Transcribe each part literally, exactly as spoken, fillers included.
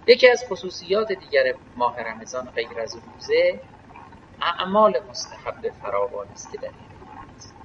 یکی از خصوصیات دیگر ماه رمضان غیر از روزه اعمال مستحب فراوان است که در این ماه است.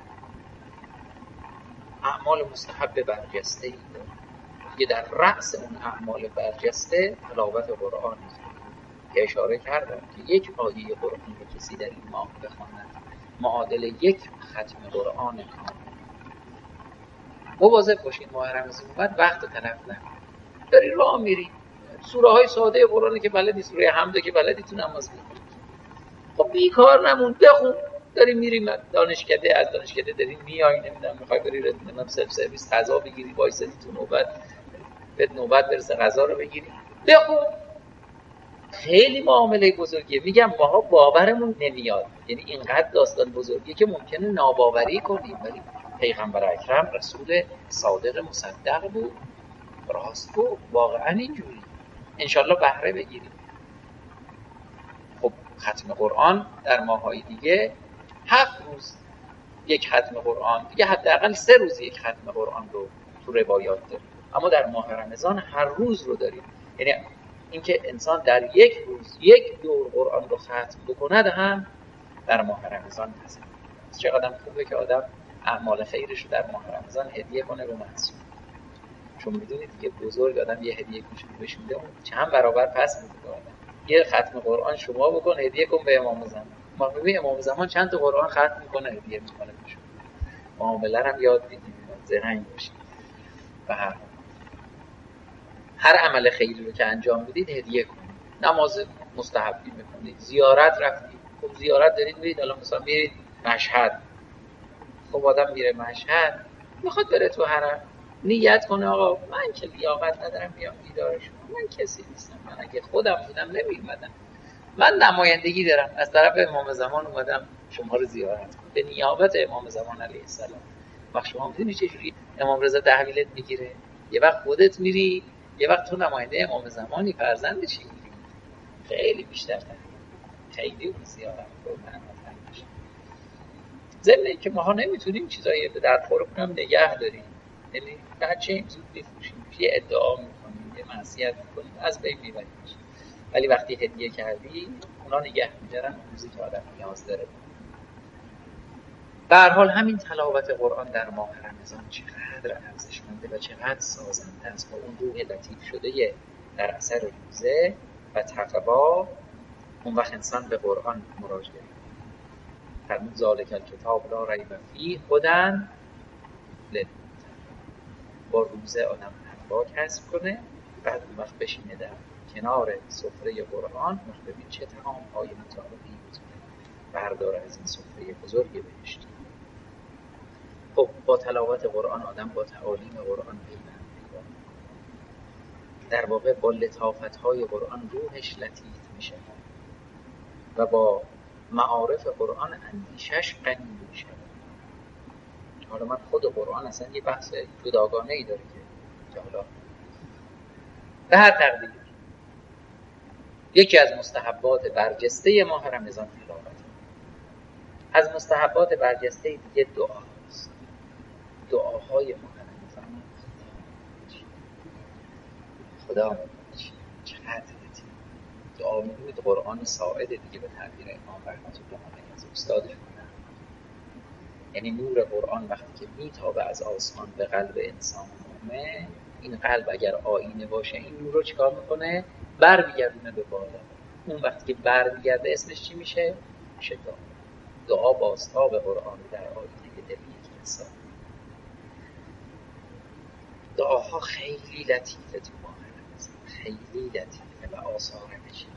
اعمال مستحب برجسته که در رأس اون اعمال برجسته تلاوت قرآن است که اشاره کردم که یک آیه قرآن رو کسی در این ماه بخواند معادل یک ختم قرآن کامل. مواظب باشین ماه رمضان اومد وقت تلف نکنید. داری راه میری سوره های ساده قرآنی که بلدی، سوره حمد که بلدی تو نماز بخونی، خب بیکار نمون بخون. داری میری دانشکده، از دانشکده داری میای نمیدونم میخوای بری نمیدونم سلف سرویس غذا بگیری، وایسادی تو نوبت، به نوبت برسه غذا رو بگیری، بخون. خیلی معامله بزرگیه. میگم ماها باورمون نمیاد، یعنی اینقدر داستان بزرگیه که ممکنه ناباوری کنیم، ولی پیغمبر اکرم رسول صادق مصدق بود، راست بود، واقعا اینجوری. انشالله بهره بگیریم. خب ختم قرآن در ماهای دیگه هفت روز یک ختم قرآن، دیگه حداقل سه روز یک ختم قرآن رو تو روایات داریم، اما در ماه رمضان هر روز رو داریم. یعنی اینکه انسان در یک روز یک دور قرآن رو ختم بکند هم در ماه رمضان هست. چقدر خوبه که آدم اعمال خیرش رو در ماه رمضان هدیه کنه به معصوم، چون میدونید دیگه بزرگ آدم یه هدیه کوچولو بهش میده اون چند برابر پس میده. یه ختم قرآن شما بکن هدیه کن به امام زمان. ما ببین امام زمان چند تا قرآن ختم میکنه هدیه میکنه بهشون. معامله هم یاد بگیرید، زرنگ باشید. و هر هر عمل خیری رو که انجام بدید هدیه کنید. نماز مستحبی میکنید، زیارت رفتید، خب زیارت دارید میرید، الان مثلا میرید مشهد، خب آدم میره مشهد میخواد بره تو حرم، نیت کنه آقا من که لیاقت ندارم بیام دیدار شما، من کسی نیستم، من اگه خودم بودم نمی‌اومدم، من نمایندگی دارم از طرف امام زمان اومدم شما رو زیارت کنم به نیابت امام زمان علیه السلام. وقت شما میدونی چه جوری امام رضا تحویلت میگیره؟ یه وقت خودت میری، یه وقت تو نماینده امام زمانی فرزندشی میری، خیلی بیشتر تحویل، خیلی اون زیارت رو معناتر میشه. ضمن اینکه ماها نمیتونیم چیزایی به در خور کنم نگه داریم، یعنی بچه این زود بفروشیم، یه ادعا میکنیم، یه معصیت میکنیم، از بین میبریم، ولی وقتی هدیه کردی اونا نگه میدارن اون روزی که آدم نیاز داره. به هر حال همین تلاوت قرآن در ماه رمضان چقدر ارزشمنده و چقدر سازنده است با اون روح لطیف شده در اثر روزه و تقوا. اون وقت انسان به قرآن مراجعه میکنه. فرمود ذالک الکتاب لا ریب فیه هدی للمتقین. با روزه آدم تقوا کسب کنه، بعد اون وقت بشینه در کنار سفره قرآن، ببین چه طعام‌های متعالی بود برداره از این سفره بزرگ بهشتی. خب با تلاوت قرآن آدم با تعالیم قرآن پیوند پیدا در واقع با لطافت‌های قرآن روحش لطیف میشه و با معارف قرآن اندیشش غنی میشه. حالا من خود قرآن اصلا یه بحث جداگانه‌ای داره که حالا به هر تقدیر یکی از مستحبات برجسته ماه رمضان تلاوت. از مستحبات برجسته دیگه دعاست. دعاهای ماه رمضان خدا چقدر لطیف. دعا می‌کنید قرآن ساعد دیگه به تعبیر امام رحمت الله علیه از استادش کنن. یعنی نور قرآن وقتی که میتابه از آسمان به قلب انسان مومن، این قلب اگر آینه باشه این نور رو چیکار میکنه؟ برمیگردونه به بالا. اون وقتی که برمیگرده اسمش چی میشه؟ میشه دعا. دعا بازتاب قرآن در آینه دل یک انسان. دعاها خیلی لطیفه تو ماه رمضان، خیلی لطیفه و آثار عجیبه.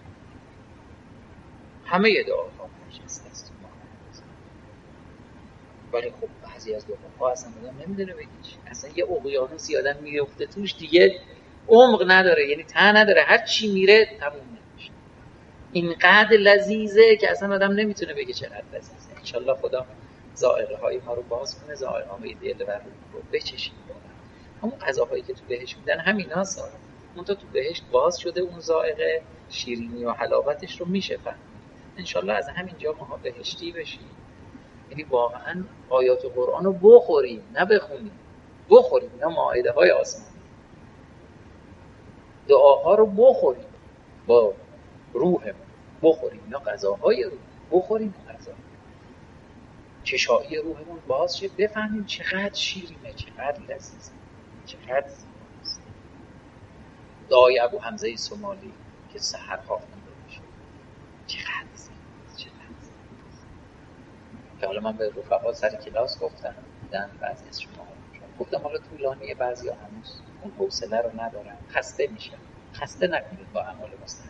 همه دعاها برجسته است تو ماه رمضان، ولی خب بعضی از دعاها اصلا آدم نمیدونه بگه چی. اصلا یه اقیانوسی آدم میفته توش دیگه عمق نداره، یعنی ته نداره، هر چی میره تموم نمیشه. اینقدر لذیذه که اصلا آدم نمیتونه بگه چقدر لذیذه. انشالله خدا ذائقه های ما رو باز کنه، ذائقه های دل و روح رو بچشیم. همون غذاهایی که تو بهشت میدن همین هاست. اون تا تو بهشت باز شده اون ذائقه شیرینی و حلاوتش رو میشه فهمید. انشالله از همینجا ماها بهشتی بشیم. یعنی واقعا آیات قرآن رو بخوریم، نه بخونیم، بخوریم. اینا مائده های آسمانی. دعاها رو بخوریم، با روحمون بخوریم یا غذاهای روح بخوریم غذا چشایی روحمون باز شه، بفهمیم چقدر شیرینه، چقدر لذیذه، چقدر زیباست. دعای ابو حمزه سومالی که سحرها خونده میشه چقدر زیباست، چقدر زیباست. که حالا من به رفقا سر کلاس گفتم، دیدن بعضی از شما گفتم حالا طولانیه، بعضی ها هنوز اون حوصله رو ندارن، خسته میشن. خسته نکنید با اعمال مستحب.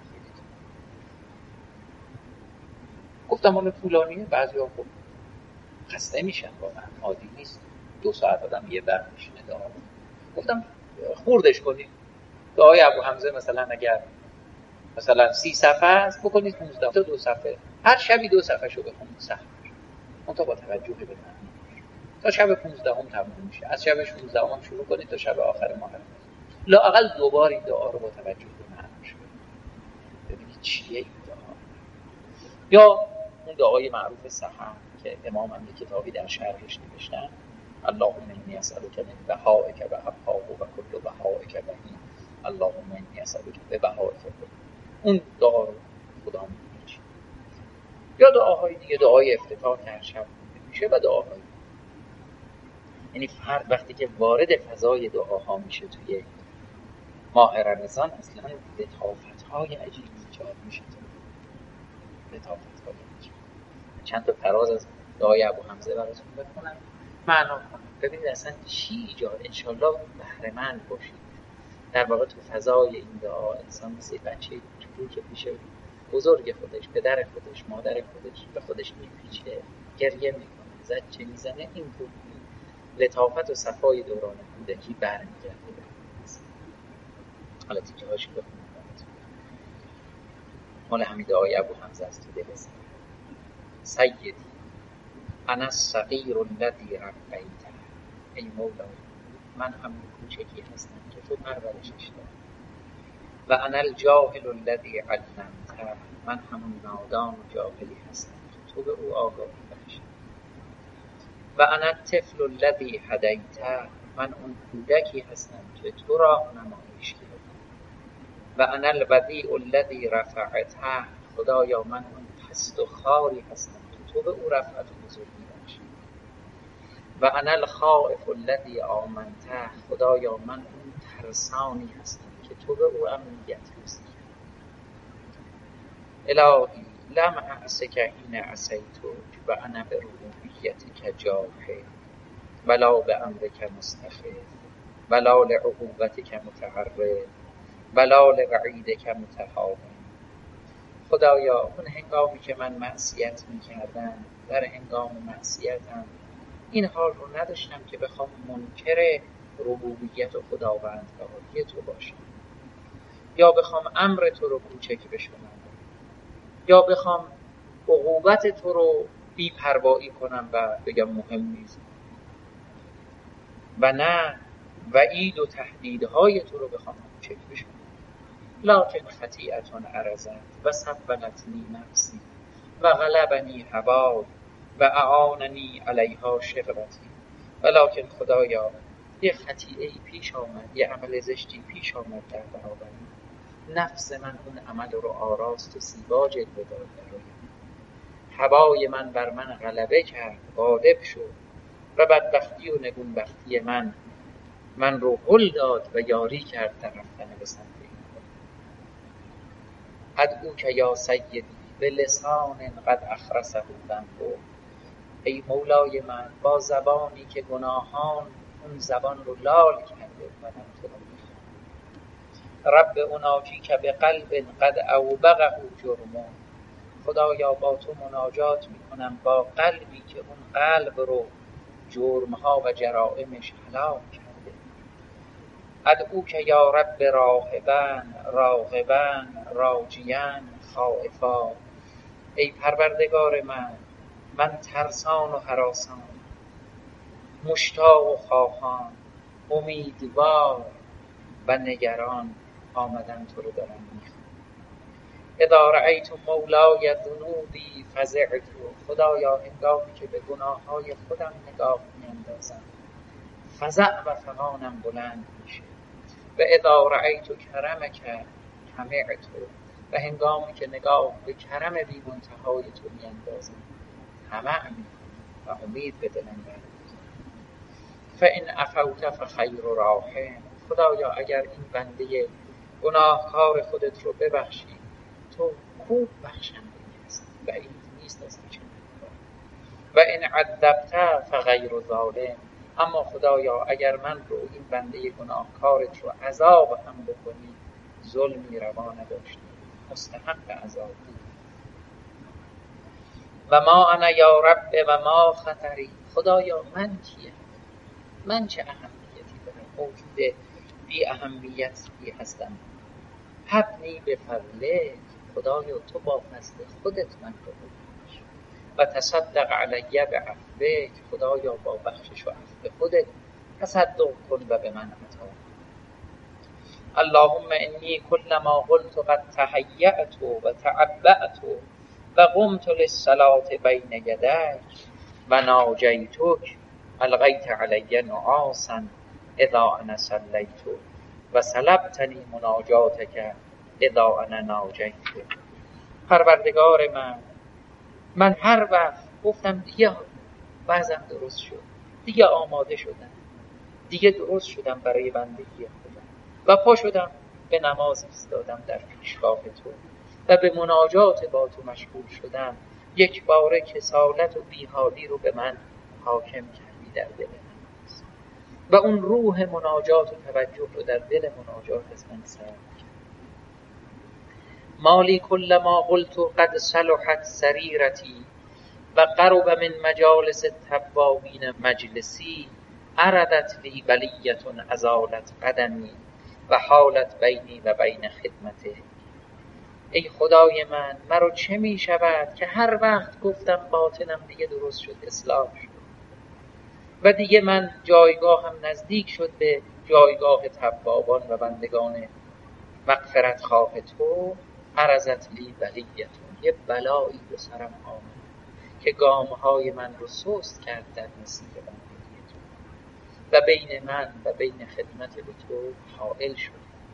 گفتم حالا طولانیه، بعضی ها خب خسته میشن، واقعا عادی نیست دو ساعت آدم یه بر میشینه دعا. گفتم خوردش کنید. دعای ابو حمزه مثلا اگر مثلا سی صفحه است بکنید پانزده تا دو صفحه، هر شبی دو صفحه شو بخونید سخت اون تا با توجه به معنی تا شب پانزده هم تموم میشه. از شب شانزده هم شروع کنید تا شب آخر ماه. لااقل دوبار این دعا رو با توجه به معنی ببینید چیه این دعا. یا اون دعای معروف سحر که امام هم یک کتابی در شرحش نوشتن، اللهم انی اسالک من بهائک و ابهاء و کل بهائک بهی، اللهم انی اسالک ببهائک. اون دعا رو خدا میگه. یا دعاهای دیگه، دعای افتتاح که هر شب میشه و دعاهای، یعنی فرد وقتی که وارد فضای دعاها میشه توی ماه رمضان اصلا لطافت‌های عجیبی ایجاد میشه. لطافت‌های عجیب. چند تا فراز از دعای ابو حمزه براتون بخونم، معنا کنم، ببینید اصلا چی ایجاد. انشالله بهره مند باشید. در واقع تو فضای این دعا انسان مثل بچه تو که پیش بزرگ خودش، پدر خودش، مادر خودش به خودش میپیچه، گریه میکنه، زجه میزنه. این تو لطافت و صفای دوران کودکی برمیگرده. حالا تیکه هاشو بخونم مال همین دعای ابو حمزه است تو دلستان. سیدی انا الصغیر الذی ربیته، ای مولا من همون کوچکی هستم که تو پرورشش دادی. و انا الجاهل الذی علمته، من همون نادان و جاهلی هستم که تو به او آگاهی بخشیدی. و انا الطفل الذی هدیته، من اون کودکی هستم که تو راهنماییش کردی. و انا الودیع الذی رفعته، خدایا من اون پست و خاری هستم که تو به او رفعت و بزرگی بخشیدی. و انا الخائف الذی آمنته، خدایا من اون ترسانی هستم که تو به او امنیت رسیدی. الهی لم اعصک حین عصیتک و انا بربوبیتک جاحد ولا بامرک مستخف ولا لعقوبتک متعرض ولا لوعیدک متهاون. خدایا اون هنگامی که من معصیت میکردم، در هنگام معصیتم این حال رو نداشتم که بخوام منکر ربوبیت و خداوندگاری تو باشم، یا بخوام امر تو رو کوچک بشونم، یا بخوام عقوبت تو رو بی پروایی کنم و بگم مهم نیست، و نه وعید و تهدیدهای تو رو بخوام کوچک بشونم. لکن خطیئتون عرضت و سبلتنی نفسی و غلبنی هوای و اعاننی علیها شقوتی. ولکن خدایا یه خطیئه‌ای پیش آمد، یه عمل زشتی پیش آمد در برابر نفس من، اون عمل رو آراست و زیبا جلوه داد برایم. هوای من بر من غلبه کرد، غالب شد، و بدبختی و نگونبختی من من رو هل داد و یاری کرد در رفتن به سمت این. ادعوک یا سیدی به لسان قد اخرسه ذنبه، ای مولای من با زبانی که گناهان اون زبان رو لال کرده و من تو رو میخوام. رب اناجی که به قلب قد اوبقه جرمه، خدایا با تو مناجات میکنم با قلبی که اون قلب رو جرمها و جرائمش هلاک کرده. ادعوک یا رب راهبن راغبن راجین خائفا، ای پروردگار من من ترسان و هراسان، مشتاق و خواهان، امیدوار و نگران آمدن تو رو دارم میخوام. اذا رأیت مولای ذنوبی فزعت، خدایا هنگامی که به گناههای خودم نگاه میاندازم فزع و فغانم بلند میشه. و اذا رأیت کرمک طمع تو و هنگامی که نگاه به کرم بی منتهای تو میاندازم طمع میکنم و امید به دلم برمی‌دارم. فإن عفوت فخیر راحم، خدایا اگر این بنده گناهکار خودت رو ببخشی تو خوب بخشنده هستی، بعید نیست از هیچ گناهکار. و ان عذبت فغیر ظالم، اما خدایا اگر من رو این بنده گناهکارت رو عذاب هم بکنی ظلمی روا نداشتی، مستحق عذاب بود. و ما انا یا رب و ما خطری، خدایا من کیم؟ من چه اهمیتی دارم؟ موجود بی اهمیتی هستم. حبنی به فضله، خدایا تو با فضل خودت من رو ببخش. و تصدق علیه به عفوک، خدایا با بخشش و عفو خودت تصدق کن و به من عطا کن. اللهم انی کلما قلت قد تهیأت و تعبأت و قمت للصلاة بین یدیک و ناجیتک القیت علی نعاسا اذا انا صلیت و سلبتنی مناجاتک اذا انا ناجیتک. پروردگار من، من هر وقت گفتم دیگه وضعم درست شد، دیگه آماده شدم، دیگه درست شدم برای بندگی خودم و پا شدم به نماز ایستادم در پیشگاه تو و به مناجات با تو مشغول شدم، یک باره کسالت و بیحالی رو به من حاکم کردی در دل من و اون روح مناجات و توجه رو در دل مناجات از من سلب کرد. مالی کل ما قلت قد صلحت سریرتی و قرب من مجالس التوابین مجلسی عرضت لی بلیة ازالت قدمی و حالت بینی و بین خدمته. ای خدای من، مرا چه می شود که هر وقت گفتم باطنم دیگه درست شد، اصلاح شد و دیگه من جایگاهم نزدیک شد به جایگاه توابان و بندگان مغفرت خواه تو، عرضت لی بلیة، یه بلایی به سرم آمد که گامهای من رو سست کرد در مسیر بندگی تو و بین من و بین خدمت به تو حائل شد.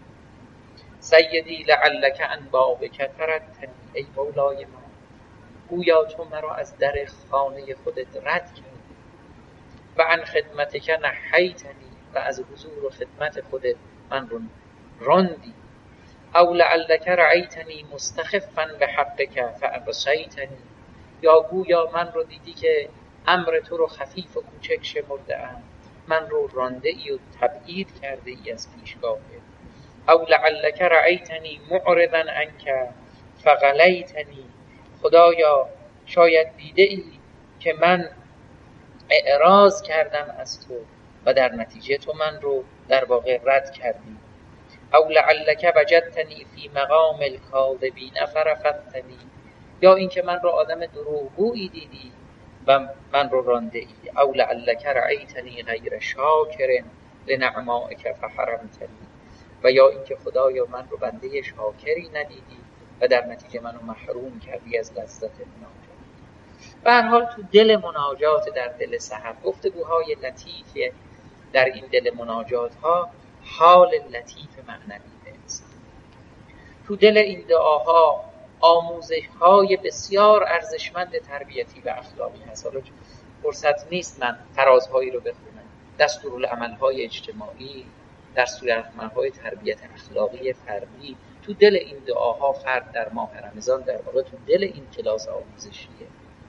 سیدی لعلک عن بابک طردتنی، ای مولای من، گویا تو مرا از در خانه خودت رد کردی و عن خدمتک نحیتنی، و از حضور و خدمت خودت من رو راندی. او لعلک رأیتنی مستخفا بحقک فعصیتنی، یا گویا من رو دیدی که امر تو رو خفیف و کوچک شمرده‌ام، من رو رانده ای و تبعید کرده ای از پیشگاهت. او لعلک رأیتنی معرضا عنک فغلیتنی، خدایا شاید دیده ای که من اعراض کردم از تو و در نتیجه تو من رو در واقع رد کردی. او لعلک وجدتنی فی مقام الکاذبین فرفضتنی، یا اینکه من رو آدم دروغگویی دیدی و من رو رانده ای. او لعلک رأیتنی غیر شاکر لنعمائک فحرمتنی، و یا اینکه خدایا من رو بنده شاکری ندیدی و در نتیجه منو محروم کردی از لذت مناجات. به هر حال تو دل مناجات، در دل سحر، گفتگوهای لطیف در این دل مناجات ها حال لطیف معنوی است. تو دل این دعاها آموزش های بسیار ارزشمند تربیتی و اخلاقی هست. حالا فرصت نیست من فرازهایی رو بخونم، دستورالعمل‌های اجتماعی، دستورالعمل‌های تربیت اخلاقی فردی تو دل این دعاها. فرد در ماه رمضان در واقع تو دل این کلاس آموزشیه.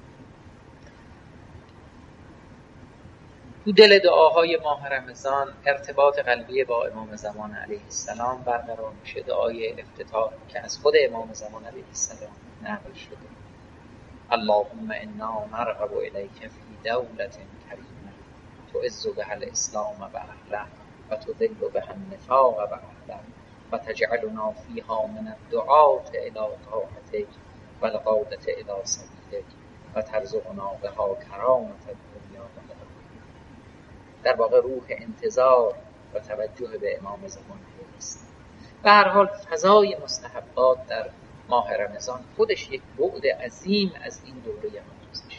تو دل دعاهای ماه رمضان ارتباط قلبی با امام زمان علیه السلام برقرار میشه. دعای افتتاح که از خود امام زمان علیه السلام نقل شده: اللهم انا نرغب الیک فی دولة کریمه تعز بها الاسلام و اهله و تذل بها النفاق و اهله و تجعلنا فیها من الدعاة الی طاعتک و القادة الی سبیلک و ترزقنا بها کرامة الدنیا و الآخرة. در واقع روح انتظار و توجه به امام زمان است. به هر حال فضای مستحبات در ماه رمضان خودش یک بعد عظیم از این دوره آموزشی.